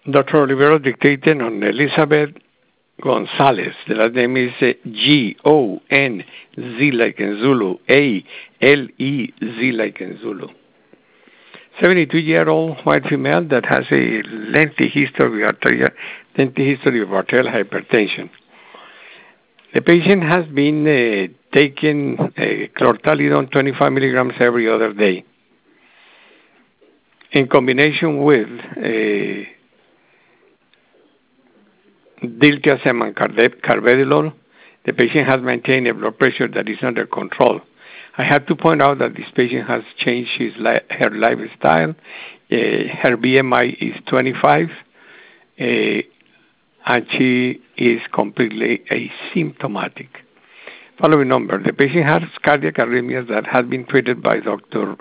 Dr. Olivero dictated on Elizabeth Gonzalez. The last name is Gonz like in Zulu, ALEZ like in Zulu. 72-year-old white female that has a lengthy history of arterial hypertension. The patient has been taking clortalidone 25 milligrams every other day. In combination with diltiazem and carvedilol, the patient has maintained a blood pressure that is under control. I have to point out that this patient has changed her lifestyle. Her BMI is 25, and she is completely asymptomatic. Following number, the patient has cardiac arrhythmias that has been treated by Dr.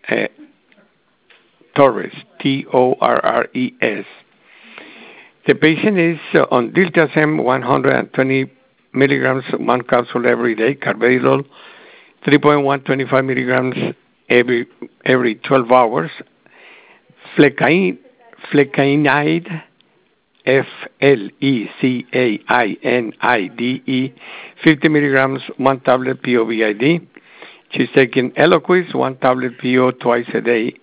Torres, Torres. The patient is on diltiazem 120 milligrams, one capsule every day, carvedilol 3.125 milligrams every 12 hours, flecainide, FLECAINIDE, 50 milligrams, one tablet POVID. She's taking Eliquis, one tablet PO twice a day.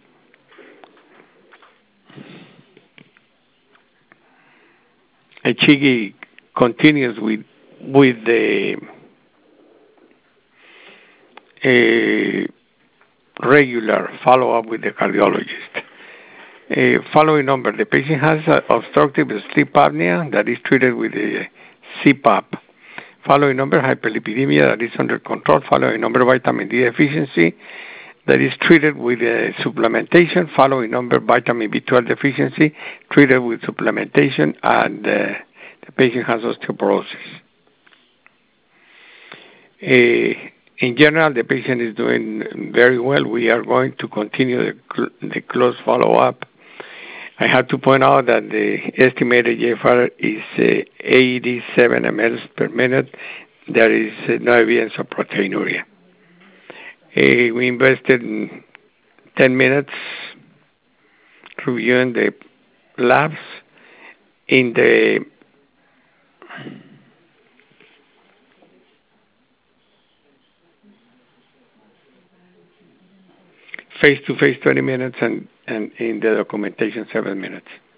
And she continues with the regular follow-up with the cardiologist. Following number, the patient has obstructive sleep apnea that is treated with a CPAP. Following number, hyperlipidemia that is under control. Following number, vitamin D deficiency that is treated with supplementation. Following number, vitamin B12 deficiency treated with supplementation, and the patient has osteoporosis. In general, the patient is doing very well. We are going to continue the close follow-up. I have to point out that the estimated GFR is 87 mL per minute. There is no evidence of proteinuria. We invested 10 minutes reviewing the labs. In the face-to-face 20 minutes, and in the documentation 7 minutes.